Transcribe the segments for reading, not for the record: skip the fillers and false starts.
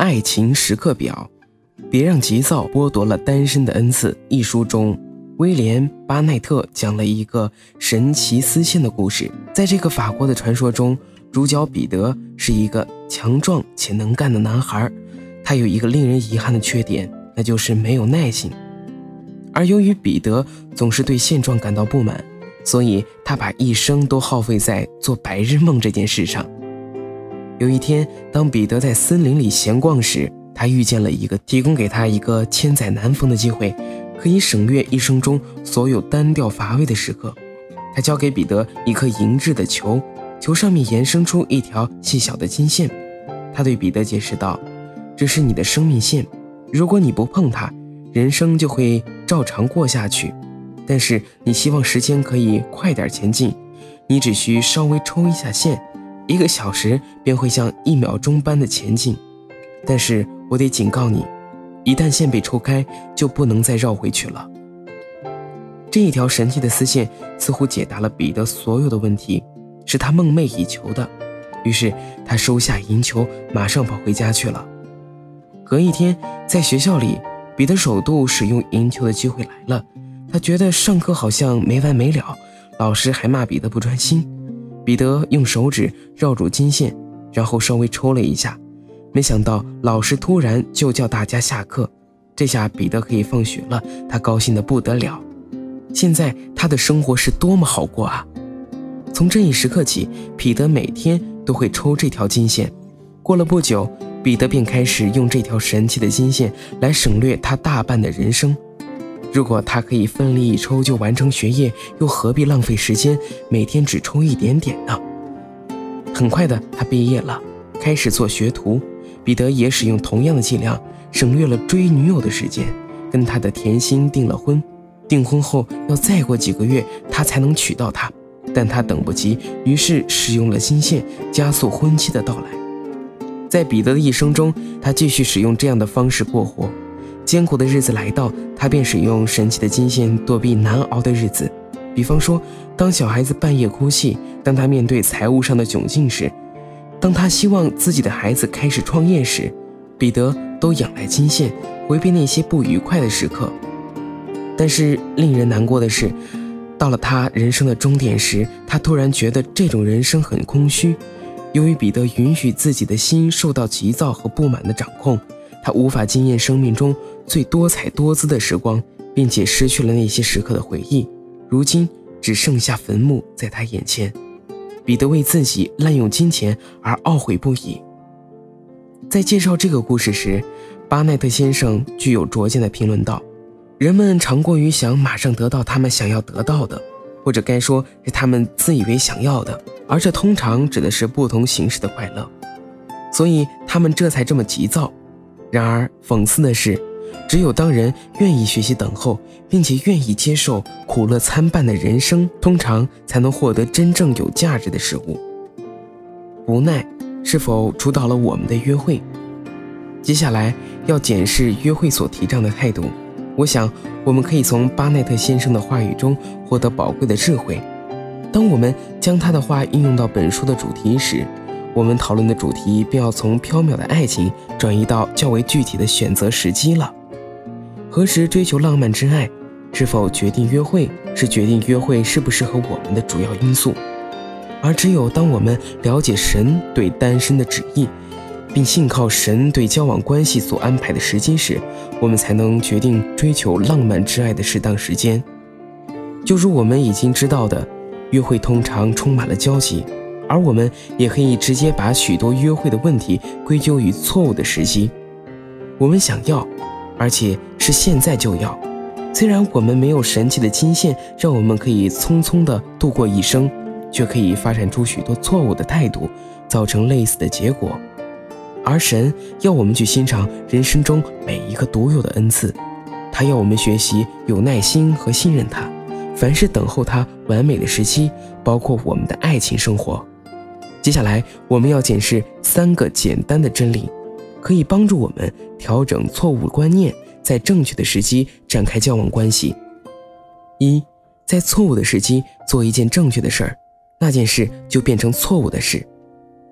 爱情时刻表，别让急躁剥夺了单身的恩赐一书中，威廉·巴奈特讲了一个神奇丝线的故事。在这个法国的传说中，主角彼得是一个强壮且能干的男孩，他有一个令人遗憾的缺点，那就是没有耐性。而由于彼得总是对现状感到不满，所以他把一生都耗费在做白日梦这件事上。有一天，当彼得在森林里闲逛时，他遇见了一个提供给他一个千载难逢的机会，可以省略一生中所有单调乏味的时刻。他交给彼得一颗银质的球，球上面延伸出一条细小的金线。他对彼得解释道，这是你的生命线，如果你不碰它，人生就会照常过下去，但是你希望时间可以快点前进，你只需稍微抽一下线，1个小时便会像1秒钟般的前进。但是我得警告你，一旦线被抽开，就不能再绕回去了。这一条神奇的丝线似乎解答了彼得所有的问题，是他梦寐以求的。于是他收下银球，马上跑回家去了。隔一天，在学校里，彼得首度使用银球的机会来了。他觉得上课好像没完没了，老师还骂彼得不专心。彼得用手指绕住金线，然后稍微抽了一下，没想到老师突然就叫大家下课，这下彼得可以放学了，他高兴得不得了。现在他的生活是多么好过啊！从这一时刻起，彼得每天都会抽这条金线。过了不久，彼得便开始用这条神奇的金线来省略他大半的人生。如果他可以奋力一抽就完成学业，又何必浪费时间每天只抽一点点呢？很快的，他毕业了，开始做学徒。彼得也使用同样的伎俩，省略了追女友的时间，跟他的甜心订了婚。订婚后要再过几个月他才能娶到她，但他等不及，于是使用了金线加速婚期的到来。在彼得的一生中，他继续使用这样的方式过活。艰苦的日子来到，他便使用神奇的金线躲避难熬的日子。比方说，当小孩子半夜哭泣，当他面对财务上的窘境时，当他希望自己的孩子开始创业时，彼得都仰赖金线，回避那些不愉快的时刻。但是令人难过的是，到了他人生的终点时，他突然觉得这种人生很空虚。由于彼得允许自己的心受到急躁和不满的掌控，他无法经验生命中最多彩多姿的时光，并且失去了那些时刻的回忆，如今只剩下坟墓在他眼前。彼得为自己滥用金钱而懊悔不已。在介绍这个故事时，巴奈特先生具有拙见的评论道，人们常过于想马上得到他们想要得到的，或者该说是他们自以为想要的，而这通常指的是不同形式的快乐，所以他们这才这么急躁。然而讽刺的是，只有当人愿意学习等候，并且愿意接受苦乐参半的人生，通常才能获得真正有价值的事物。无奈是否主导了我们的约会？接下来要检视约会所提倡的态度。我想我们可以从巴奈特先生的话语中获得宝贵的智慧。当我们将他的话应用到本书的主题时，我们讨论的主题便要从缥缈的爱情转移到较为具体的选择时机了。何时追求浪漫之爱，是否决定约会，是决定约会适不适合我们的主要因素。而只有当我们了解神对单身的旨意，并信靠神对交往关系所安排的时机时，我们才能决定追求浪漫之爱的适当时间。就如我们已经知道的，约会通常充满了交集，而我们也可以直接把许多约会的问题归咎于错误的时机。我们想要，而且是现在就要。虽然我们没有神奇的金线让我们可以匆匆地度过一生，却可以发展出许多错误的态度，造成类似的结果。而神要我们去欣赏人生中每一个独有的恩赐，他要我们学习有耐心和信任他，凡事等候他完美的时期，包括我们的爱情生活。接下来我们要检视3个简单的真理，可以帮助我们调整错误观念，在正确的时机展开交往关系。1，在错误的时机做一件正确的事儿，那件事就变成错误的事。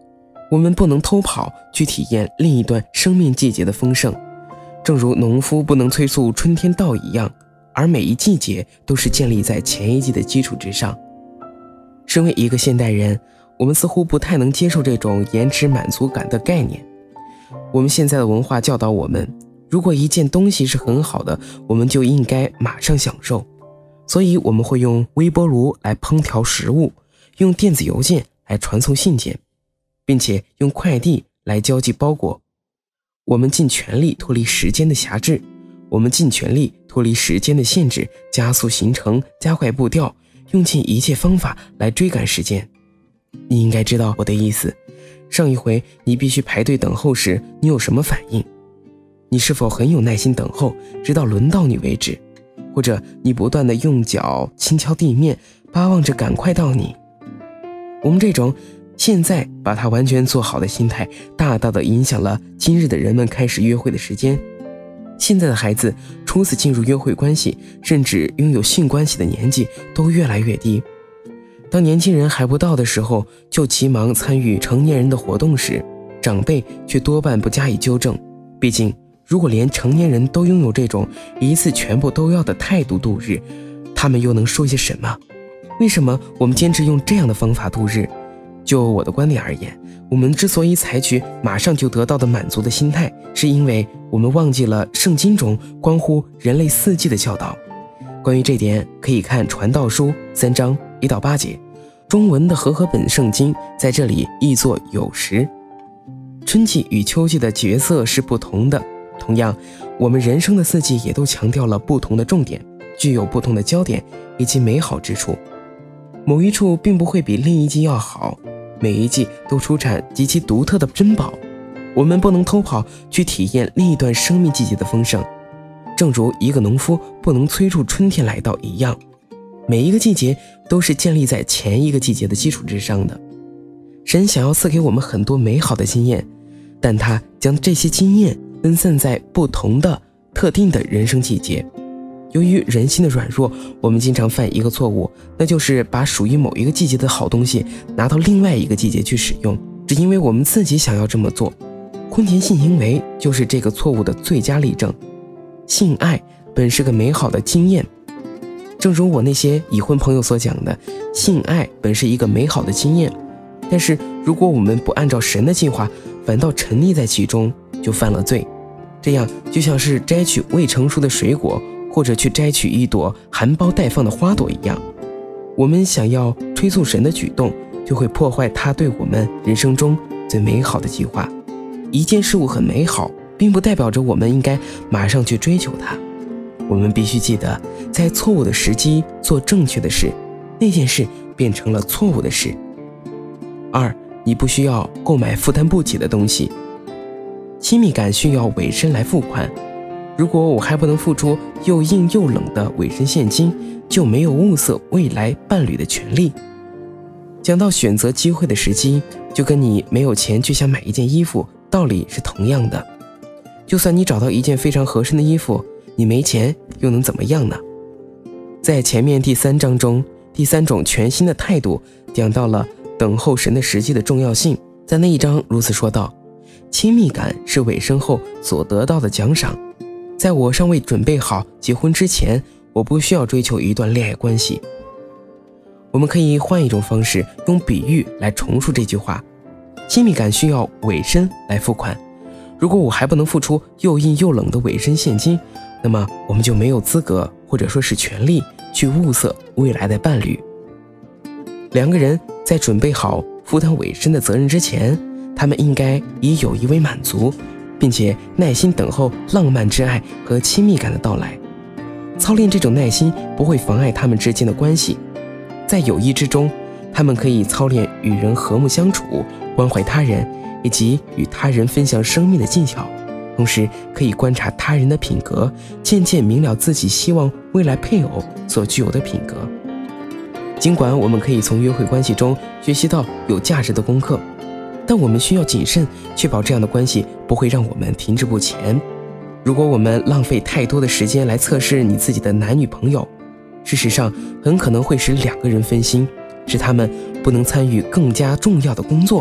我们不能偷跑去体验另一段生命季节的丰盛，正如农夫不能催促春天到一样，而每一季节都是建立在前一季的基础之上。身为一个现代人，我们似乎不太能接受这种延迟满足感的概念。我们现在的文化教导我们，如果一件东西是很好的，我们就应该马上享受，所以我们会用微波炉来烹调食物，用电子邮件来传送信件，并且用快递来交寄包裹。我们尽全力脱离时间的辖制，我们尽全力脱离时间的限制，加速行程，加快步调，用尽一切方法来追赶时间。你应该知道我的意思。上一回你必须排队等候时，你有什么反应？你是否很有耐心等候，直到轮到你为止？或者你不断地用脚轻敲地面，巴望着赶快到你？我们这种现在把它完全做好的心态，大大地影响了今日的人们开始约会的时间。现在的孩子初次进入约会关系，甚至拥有性关系的年纪都越来越低。当年轻人还不到的时候，就急忙参与成年人的活动时，长辈却多半不加以纠正。毕竟如果连成年人都拥有这种一次全部都要的态度度日，他们又能说些什么？为什么我们坚持用这样的方法度日？就我的观点而言，我们之所以采取马上就得到的满足的心态，是因为我们忘记了圣经中关乎人类四季的教导。关于这点，可以看传道书3章1到8节，中文的和合本圣经在这里译作有时。春季与秋季的角色是不同的，同样我们人生的四季也都强调了不同的重点，具有不同的焦点以及美好之处。某一处并不会比另一季要好，每一季都出产极其独特的珍宝。我们不能偷跑去体验另一段生命季节的丰盛，正如一个农夫不能催促春天来到一样，每一个季节都是建立在前一个季节的基础之上的。神想要赐给我们很多美好的经验，但他将这些经验分散在不同的特定的人生季节。由于人心的软弱，我们经常犯一个错误，那就是把属于某一个季节的好东西拿到另外一个季节去使用，只因为我们自己想要这么做。婚前性行为就是这个错误的最佳例证。性爱本是个美好的经验，正如我那些已婚朋友所讲的，性爱本是一个美好的经验，但是如果我们不按照神的计划，反倒沉溺在其中，就犯了罪。这样就像是摘取未成熟的水果，或者去摘取一朵含苞待放的花朵一样。我们想要催促神的举动，就会破坏他对我们人生中最美好的计划。一件事物很美好，并不代表着我们应该马上去追求它。我们必须记得，在错误的时机做正确的事，那件事变成了错误的事。2，你不需要购买负担不起的东西。亲密感需要委身来付款，如果我还不能付出又硬又冷的委身现金，就没有物色未来伴侣的权利。讲到选择机会的时机，就跟你没有钱去想买一件衣服道理是同样的。就算你找到一件非常合身的衣服，你没钱又能怎么样呢？在前面第3章中，第3种全新的态度讲到了等候神的时机的重要性。在那一章如此说道：亲密感是委身后所得到的奖赏。在我尚未准备好结婚之前，我不需要追求一段恋爱关系。我们可以换一种方式，用比喻来重述这句话：亲密感需要委身来付款。如果我还不能付出又硬又冷的委身现金，那么我们就没有资格，或者说是权利，去物色未来的伴侣。两个人在准备好负担委身的责任之前，他们应该以友谊为满足，并且耐心等候浪漫之爱和亲密感的到来。操练这种耐心不会妨碍他们之间的关系。在友谊之中，他们可以操练与人和睦相处，关怀他人，以及与他人分享生命的技巧，同时可以观察他人的品格，渐渐明了自己希望未来配偶所具有的品格。尽管我们可以从约会关系中学习到有价值的功课，但我们需要谨慎，确保这样的关系不会让我们停滞不前。如果我们浪费太多的时间来测试你自己的男女朋友，事实上很可能会使两个人分心，使他们不能参与更加重要的工作，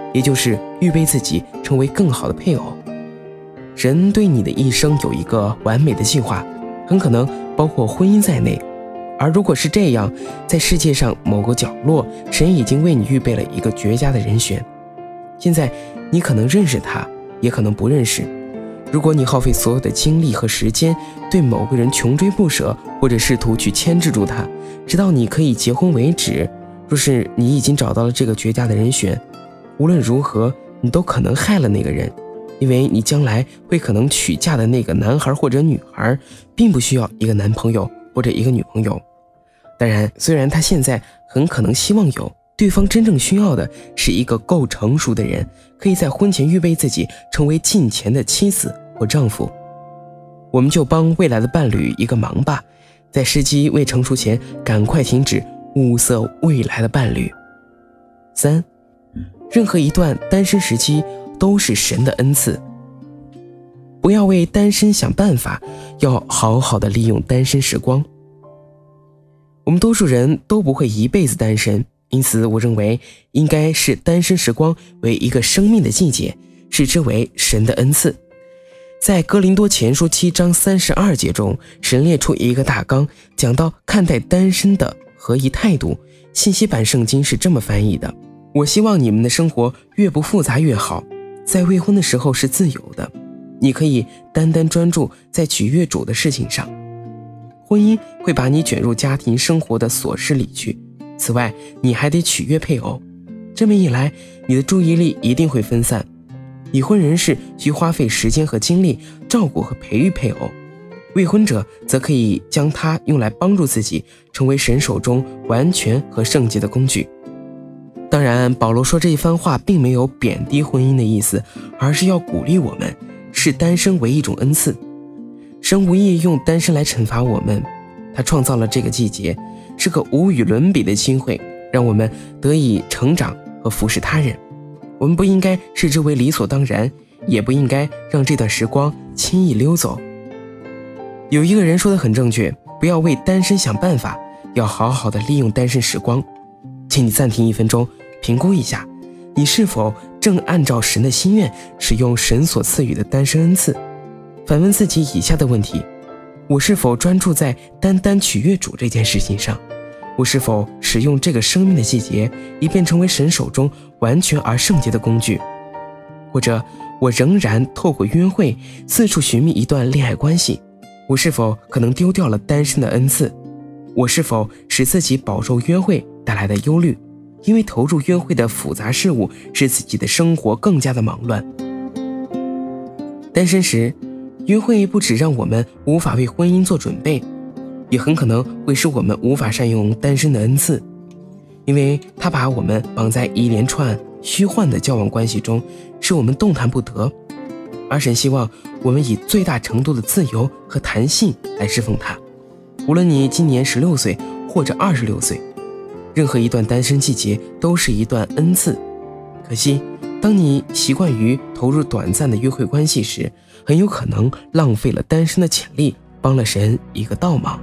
也就是预备自己成为更好的配偶。神对你的一生有一个完美的计划，很可能包括婚姻在内。而如果是这样，在世界上某个角落，神已经为你预备了一个绝佳的人选。现在你可能认识他，也可能不认识。如果你耗费所有的精力和时间对某个人穷追不舍，或者试图去牵制住他，直到你可以结婚为止，若是你已经找到了这个绝佳的人选，无论如何你都可能害了那个人，因为你将来会可能娶嫁的那个男孩或者女孩并不需要一个男朋友或者一个女朋友。当然，虽然他现在很可能希望有，对方真正需要的是一个够成熟的人，可以在婚前预备自己成为近前的妻子或丈夫。我们就帮未来的伴侣一个忙吧，在时机未成熟前赶快停止物色未来的伴侣。3. 任何一段单身时期都是神的恩赐。不要为单身想办法，要好好的利用单身时光。我们多数人都不会一辈子单身，因此我认为应该视单身时光为一个生命的季节，视之为神的恩赐。在哥林多前书7章32节中，神列出一个大纲，讲到看待单身的合一态度。信息版圣经是这么翻译的：我希望你们的生活越不复杂越好，在未婚的时候是自由的，你可以单单专注在取悦主的事情上。婚姻会把你卷入家庭生活的琐事里去，此外你还得取悦配偶，这么一来你的注意力一定会分散。已婚人士需花费时间和精力照顾和培育配偶，未婚者则可以将它用来帮助自己成为神手中完全和圣洁的工具。当然，保罗说这一番话并没有贬低婚姻的意思，而是要鼓励我们视单身为一种恩赐。神无意用单身来惩罚我们，他创造了这个季节，是个无与伦比的机会，让我们得以成长和服侍他人。我们不应该视之为理所当然，也不应该让这段时光轻易溜走。有一个人说得很正确，不要为单身想办法，要好好的利用单身时光。请你暂停1分钟，评估一下，你是否正按照神的心愿使用神所赐予的单身恩赐。反问自己以下的问题：我是否专注在单单取悦主这件事情上？我是否使用这个生命的季节，以便成为神手中完全而圣洁的工具？或者我仍然透过约会四处寻觅一段恋爱关系？我是否可能丢掉了单身的恩赐？我是否使自己饱受约会带来的忧虑，因为投入约会的复杂事物使自己的生活更加的忙乱？单身时，约会不只让我们无法为婚姻做准备，也很可能会使我们无法善用单身的恩赐，因为它把我们绑在一连串虚幻的交往关系中，使我们动弹不得。而神希望我们以最大程度的自由和弹性来侍奉他。无论你今年16岁或者26岁，任何一段单身季节都是一段恩赐。可惜，当你习惯于投入短暂的约会关系时，很有可能浪费了单身的潜力，帮了神一个倒忙。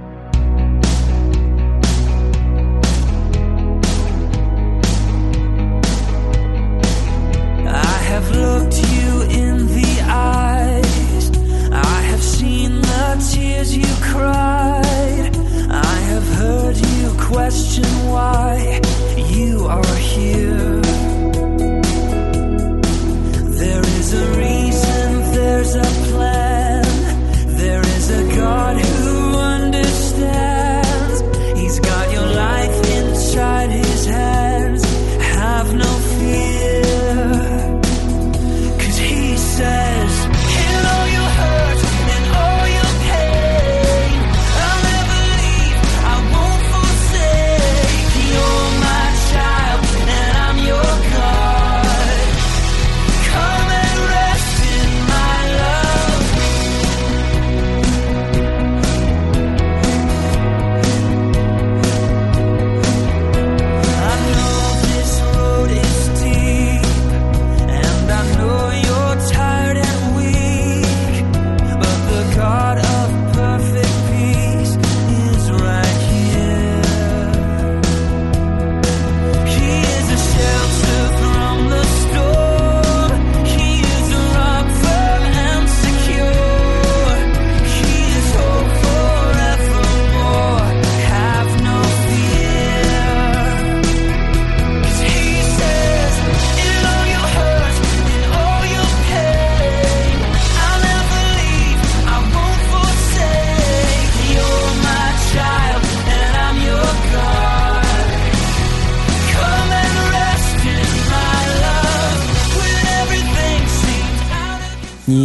Question why you are here. There is a reason, there's a plan, there is a God who understands.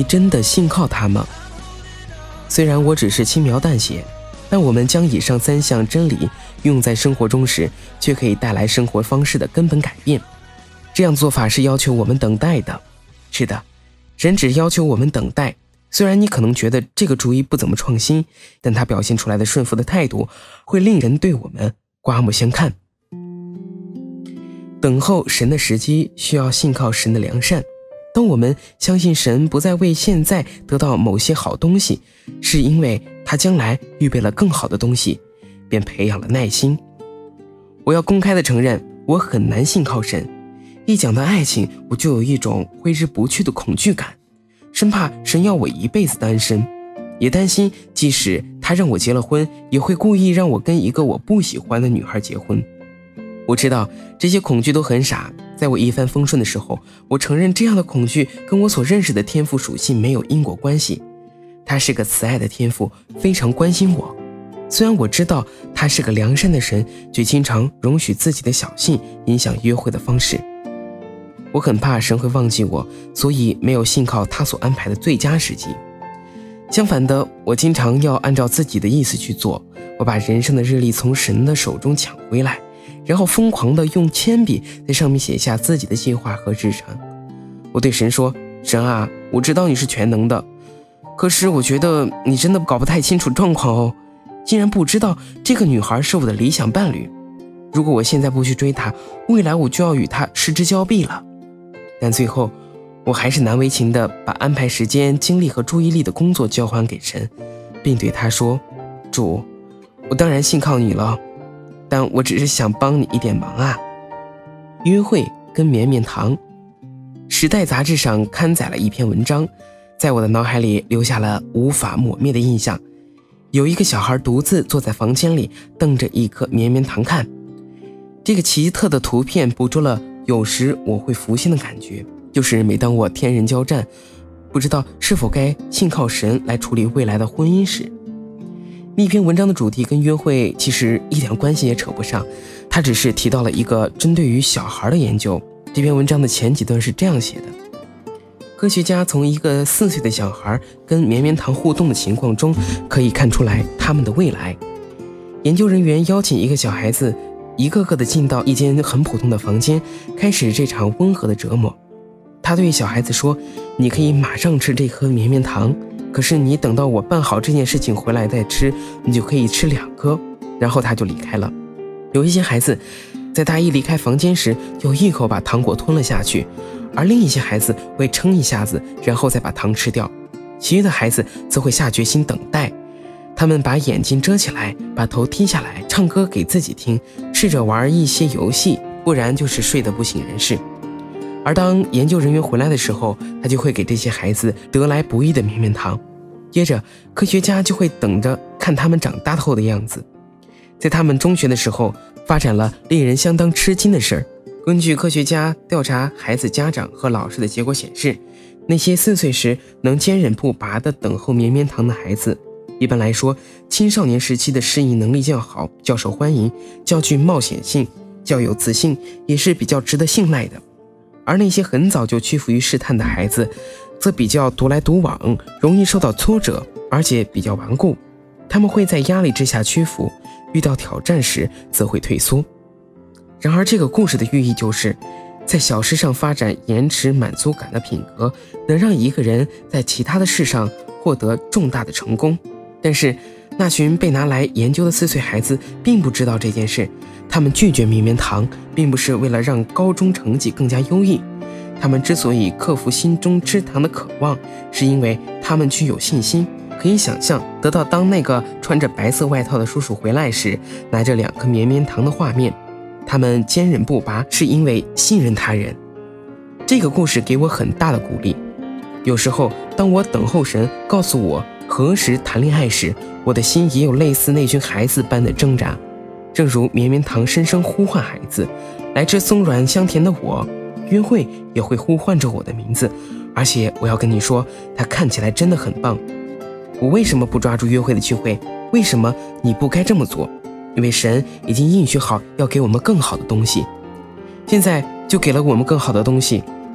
真的信靠他吗？虽然我只是轻描淡写，但我们将以上3项真理用在生活中时，却可以带来生活方式的根本改变。这样做法是要求我们等待的。是的，人只要求我们等待。虽然你可能觉得这个主意不怎么创新，但它表现出来的顺服的态度会令人对我们刮目相看。等候神的时机需要信靠神的良善。当我们相信神不再为现在得到某些好东西，是因为他将来预备了更好的东西，便培养了耐心。我要公开地承认，我很难信靠神。一讲到爱情，我就有一种挥之不去的恐惧感，生怕神要我一辈子单身，也担心即使他让我结了婚，也会故意让我跟一个我不喜欢的女孩结婚。我知道这些恐惧都很傻，在我一帆风顺的时候，我承认这样的恐惧跟我所认识的天父属性没有因果关系。他是个慈爱的天父，非常关心我。虽然我知道他是个良善的神，却经常容许自己的小性影响约会的方式。我很怕神会忘记我，所以没有信靠他所安排的最佳时机。相反的，我经常要按照自己的意思去做。我把人生的日历从神的手中抢回来，然后疯狂地用铅笔在上面写下自己的计划和日程。我对神说，神啊，我知道你是全能的，可是我觉得你真的搞不太清楚状况哦，竟然不知道这个女孩是我的理想伴侣。如果我现在不去追她，未来我就要与她失之交臂了。但最后我还是难为情地把安排时间、精力和注意力的工作交还给神，并对他说，主，我当然信靠你了，但我只是想帮你一点忙啊。约会跟绵绵糖。时代杂志上刊载了一篇文章，在我的脑海里留下了无法抹灭的印象。有一个小孩独自坐在房间里，瞪着一颗绵绵糖看。这个奇特的图片捕捉了有时我会浮现的感觉，就是每当我天人交战，不知道是否该信靠神来处理未来的婚姻时。那篇文章的主题跟约会其实一点关系也扯不上，它只是提到了一个针对于小孩的研究。这篇文章的前几段是这样写的：科学家从一个4岁的小孩跟绵绵糖互动的情况中，可以看出来他们的未来。研究人员邀请一个小孩子一个个的进到一间很普通的房间，开始这场温和的折磨。他对小孩子说，你可以马上吃这颗绵绵糖，可是你等到我办好这件事情回来再吃，你就可以吃2颗。然后他就离开了。有一些孩子在他一离开房间时，就一口把糖果吞了下去，而另一些孩子会撑一下子，然后再把糖吃掉。其余的孩子则会下决心等待，他们把眼睛遮起来，把头低下来，唱歌给自己听，试着玩一些游戏，不然就是睡得不省人事。而当研究人员回来的时候，他就会给这些孩子得来不易的绵绵糖，接着科学家就会等着看他们长大后的样子。在他们中学的时候，发展了令人相当吃惊的事儿。根据科学家调查孩子家长和老师的结果显示，那些4岁时能坚忍不拔地等候绵绵糖的孩子，一般来说青少年时期的适应能力较好，较受欢迎，较具冒险性，较有自信，也是比较值得信赖的。而那些很早就屈服于试探的孩子，则比较独来独往，容易受到挫折，而且比较顽固。他们会在压力之下屈服，遇到挑战时则会退缩。然而这个故事的寓意就是，在小事上发展延迟满足感的品格，能让一个人在其他的事上获得重大的成功。但是那群被拿来研究的4岁孩子并不知道这件事，他们拒绝绵绵糖，并不是为了让高中成绩更加优异。他们之所以克服心中吃糖的渴望，是因为他们具有信心，可以想象得到当那个穿着白色外套的叔叔回来时，拿着2颗绵绵糖的画面。他们坚韧不拔，是因为信任他人。这个故事给我很大的鼓励。有时候当我等候神告诉我何时谈恋爱时，我的心也有类似那群孩子般的挣扎。正如绵绵糖深深呼唤孩子来吃松软香甜的我，约会也会呼唤着我的名字。而且我要跟你说，它看起来真的很棒。我为什么不抓住约会的机会？为什么你不该这么做？因为神已经应许好要给我们更好的东西，现在就给了我们更好的东西。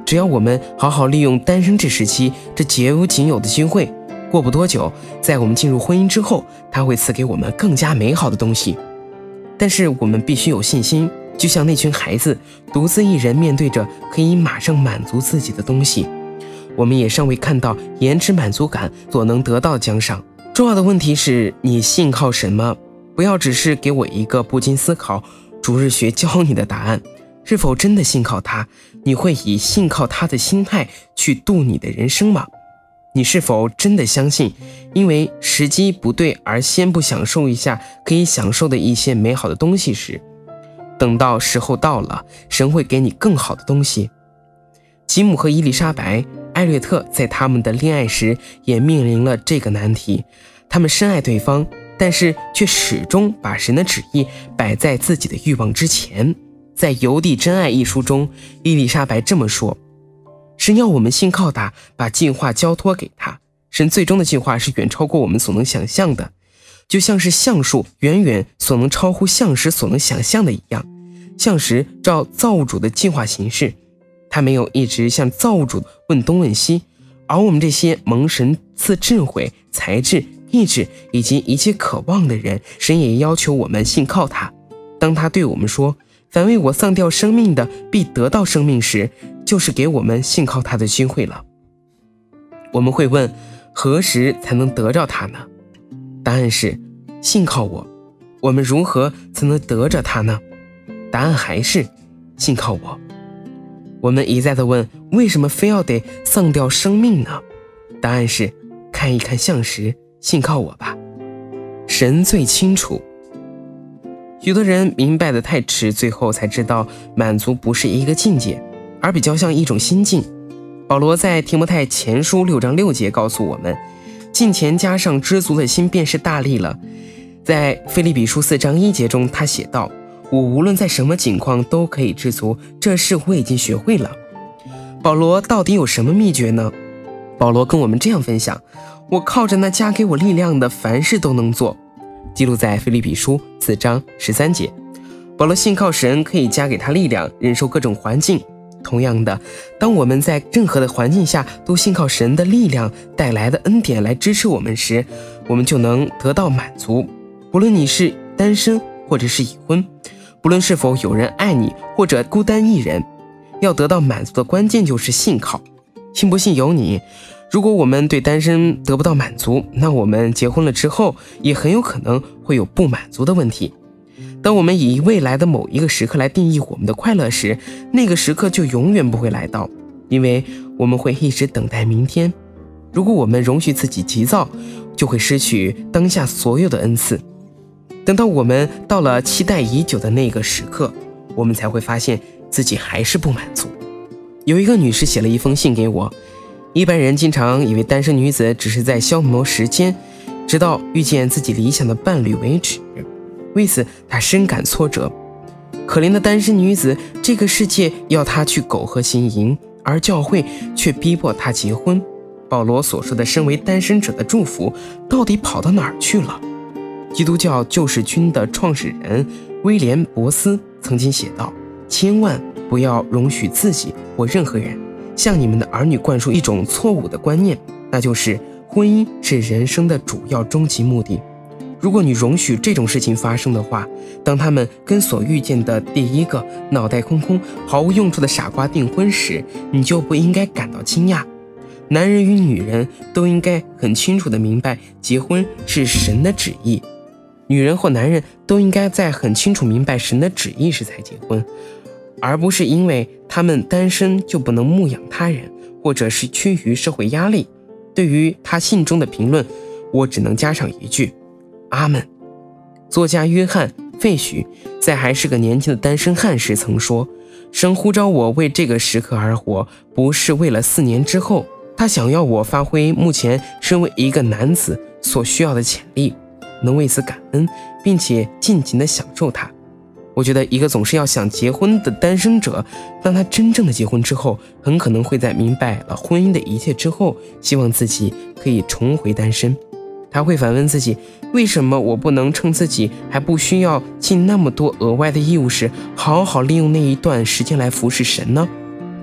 只要我们好好利用单身这时期这绝无仅有的机会，过不多久，在我们进入婚姻之后，他会赐给我们更加美好的东西。但是我们必须有信心，就像那群孩子独自一人面对着可以马上满足自己的东西。我们也尚未看到延迟满足感所能得到的奖赏。重要的问题是，你信靠什么？不要只是给我一个不经思考主日学教你的答案。是否真的信靠他？你会以信靠他的心态去度你的人生吗？你是否真的相信，因为时机不对而先不享受一下可以享受的一些美好的东西时，等到时候到了，神会给你更好的东西？吉姆和伊丽莎白、艾略特在他们的恋爱时也面临了这个难题。他们深爱对方，但是却始终把神的旨意摆在自己的欲望之前。在《邮递真爱》一书中，伊丽莎白这么说：神要我们信靠他，把计划交托给他。神最终的计划是远超过我们所能想象的，就像是橡树远远所能超乎橡石所能想象的一样。橡石照造物主的计划行事，他没有一直向造物主问东问西，而我们这些蒙神赐智慧、才智、意志以及一切渴望的人，神也要求我们信靠他。当他对我们说凡为我丧掉生命的必得到生命时，就是给我们信靠他的机会了。我们会问，何时才能得着他呢？答案是信靠我。我们如何才能得着他呢？答案还是信靠我。我们一再地问，为什么非要得丧掉生命呢？答案是看一看橡石，信靠我吧。神最清楚。许多人明白得太迟，最后才知道满足不是一个境界，而比较像一种心境。保罗在提摩太前书6章6节告诉我们，敬虔加上知足的心便是大利了。在腓立比书4章1节中，他写道，我无论在什么境况都可以知足，这事我已经学会了。保罗到底有什么秘诀呢？保罗跟我们这样分享，我靠着那加给我力量的，凡事都能做。记录在腓立比书4章13节。保罗信靠神可以加给他力量，忍受各种环境。同样的，当我们在任何的环境下都信靠神的力量带来的恩典来支持我们时，我们就能得到满足。不论你是单身或者是已婚，不论是否有人爱你或者孤单一人，要得到满足的关键就是信靠。信不信由你。如果我们对单身得不到满足，那我们结婚了之后也很有可能会有不满足的问题。当我们以未来的某一个时刻来定义我们的快乐时，那个时刻就永远不会来到，因为我们会一直等待明天。如果我们容许自己急躁，就会失去当下所有的恩赐。等到我们到了期待已久的那个时刻，我们才会发现自己还是不满足。有一个女士写了一封信给我，一般人经常以为单身女子只是在消磨时间，直到遇见自己理想的伴侣为止。为此她深感挫折。可怜的单身女子，这个世界要她去苟合行淫，而教会却逼迫她结婚。保罗所说的身为单身者的祝福到底跑到哪儿去了？基督教救世军的创始人威廉·博斯曾经写道，千万不要容许自己或任何人向你们的儿女灌输一种错误的观念，那就是婚姻是人生的主要终极目的。如果你容许这种事情发生的话，当他们跟所遇见的第一个脑袋空空、毫无用处的傻瓜订婚时，你就不应该感到惊讶。男人与女人都应该很清楚地明白，结婚是神的旨意。女人或男人都应该在很清楚明白神的旨意时才结婚，而不是因为他们单身就不能牧养他人，或者是趋于社会压力。对于他信中的评论，我只能加上一句：阿们。作家约翰·费许在还是个年轻的单身汉时曾说，神呼召我为这个时刻而活，不是为了4年之后，他想要我发挥目前身为一个男子所需要的潜力，能为此感恩，并且尽情地享受它。我觉得一个总是要想结婚的单身者，当他真正的结婚之后，很可能会在明白了婚姻的一切之后，希望自己可以重回单身。他会反问自己，为什么我不能趁自己还不需要尽那么多额外的义务时，好好利用那一段时间来服侍神呢？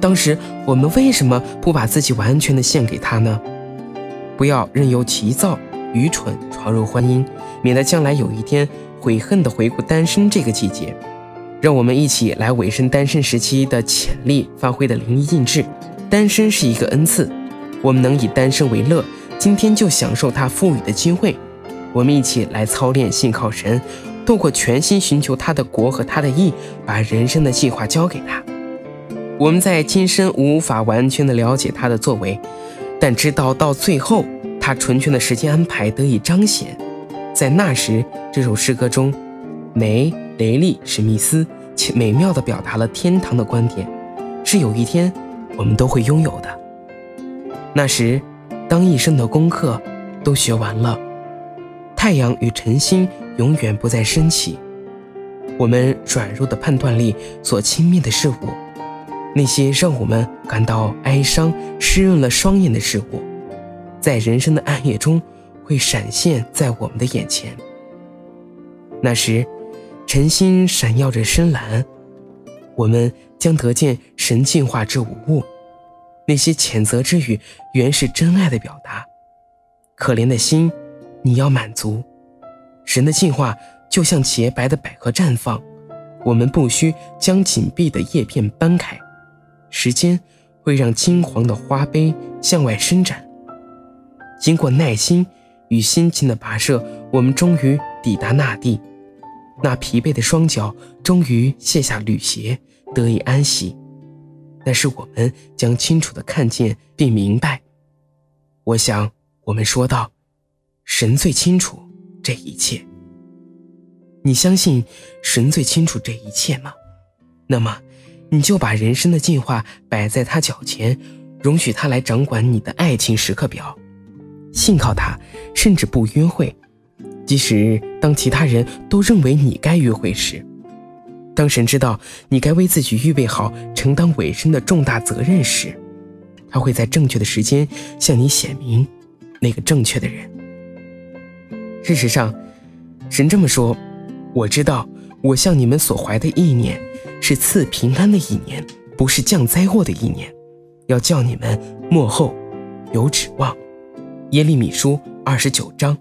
当时我们为什么不把自己完全的献给他呢？不要任由急躁、愚蠢闯入婚姻，免得将来有一天悔恨地回顾单身这个季节。让我们一起来委身单身时期的潜力发挥的淋漓尽致。单身是一个恩赐，我们能以单身为乐，今天就享受他赋予的机会。我们一起来操练信靠神，透过全心寻求他的国和他的义，把人生的计划交给他。我们在今生无法完全的了解他的作为，但知道到最后他纯全的时间安排得以彰显。在那时，这首诗歌中，雷利史密斯美妙地表达了天堂的观点，是有一天我们都会拥有的。那时，当一生的功课都学完了，太阳与晨星永远不再升起，我们软弱的判断力所轻蔑的事物，那些让我们感到哀伤、湿润了双眼的事物，在人生的暗夜中会闪现在我们的眼前。那时，晨星闪耀着深蓝，我们将得见神净化之无物。那些谴责之语原是真爱的表达。可怜的心，你要满足。神的净化就像洁白的百合绽放，我们不需将紧闭的叶片搬开，时间会让金黄的花杯向外伸展。经过耐心与辛勤的跋涉，我们终于抵达那地，那疲惫的双脚终于卸下履鞋，得以安息。但是我们将清楚地看见并明白。我想我们说到，神最清楚这一切。你相信神最清楚这一切吗？那么你就把人生的计划摆在他脚前，容许他来掌管你的爱情时刻表，信靠他，甚至不约会，即使当其他人都认为你该约会时。当神知道你该为自己预备好承担委身的重大责任时，他会在正确的时间向你显明那个正确的人。事实上，神这么说，我知道我向你们所怀的意念是赐平安的意念，不是降灾祸的意念，要叫你们末后有指望。耶利米书29章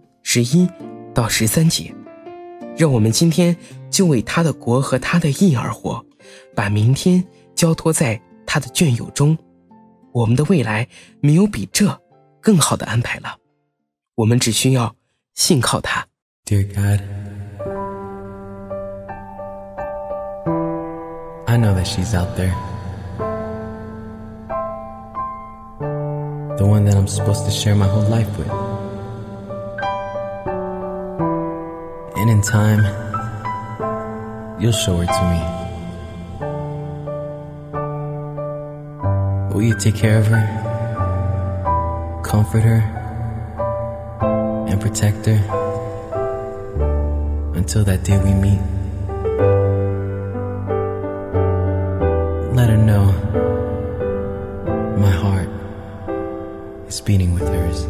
11到13节。让我们今天就为他的国和他的义而活，把明天交托在他的眷佑中。我们的未来没有比这更好的安排了，我们只需要信靠他。 Dear God, I know that she's out there, the one that I'm supposed to share my whole life with. And in time, you'll show her to me. Will you take care of her, comfort her, and protect her until that day we meet? Let her know my heart is beating with hers.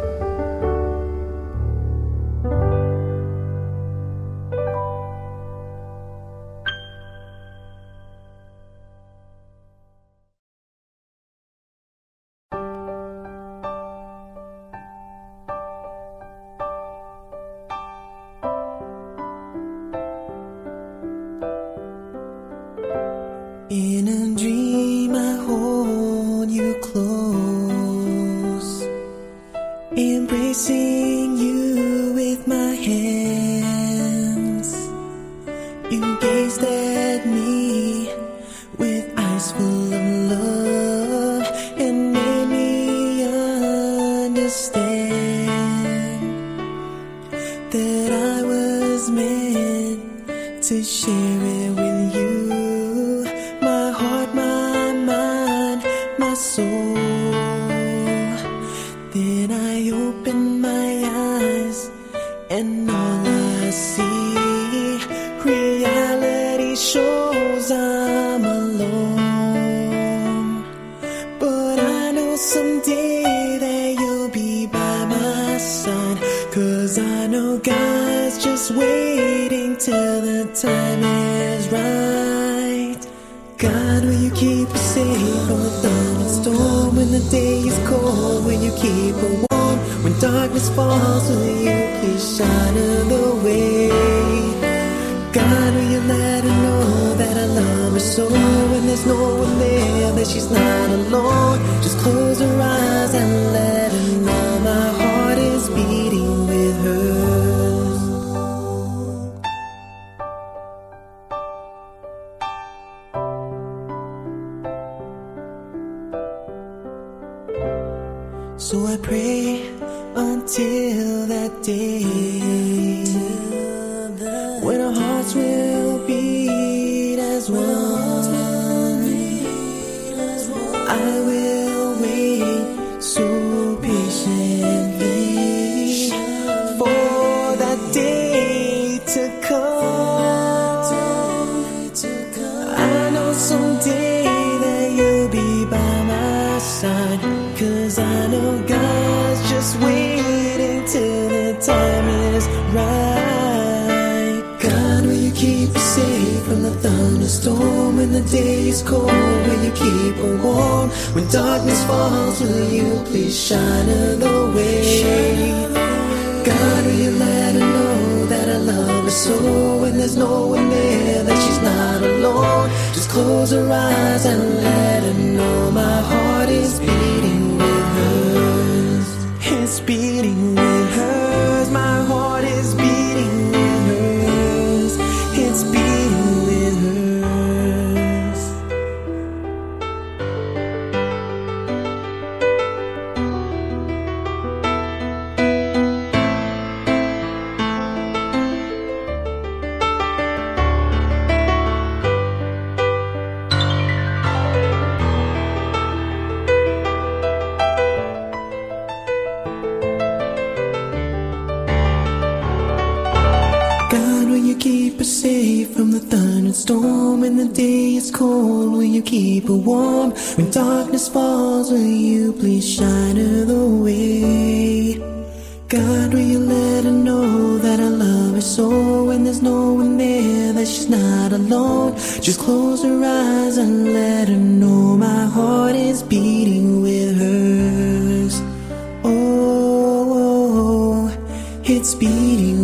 In a dream I hold you close, embracing you with my hands. You gazed at me with eyes full of love and made me understand that I was meant to share it with you. My heart, my mind, my soul. Then I open my eyes and all I see, reality shows I'm alone. But I know someday that you'll be by my side, 'cause I know God's just waiting till the time is right. God will you keep her safe from the thunderstorm when the day is cold? Will you keep her warm when darkness falls? Will you please shine her the way? God, will you let her know that I love her so? When there's no one there, that she's not alone. Just close her eyes and let her know my heart is beating with hers. So I pray until that day when our hearts will beat as one. I will wait so patiently for that day to come. I know someday that you'll be by my side, 'cause I know God's just waiting till the time is right. God, will you keep her safe from the thunderstorm when the day is cold? Will you keep her warm when darkness falls? Will you please shine her the way? God, will you let her know that I love her so? When there's no one there, that she's not alone. Just close her eyes and let her know my heart is beating with hers. It's beating with hers. My heart is beating with hers. It's beating with hers. God, will you keep her safe from the thunderstorm when the day is cold? Will you keep her warm when darkness falls? Will you please shine her the way? God, will you let her know that I love her so? When there's no one there, that she's not alone. Just close her eyes and let her know my heart is beating with hers. Oh, it's beating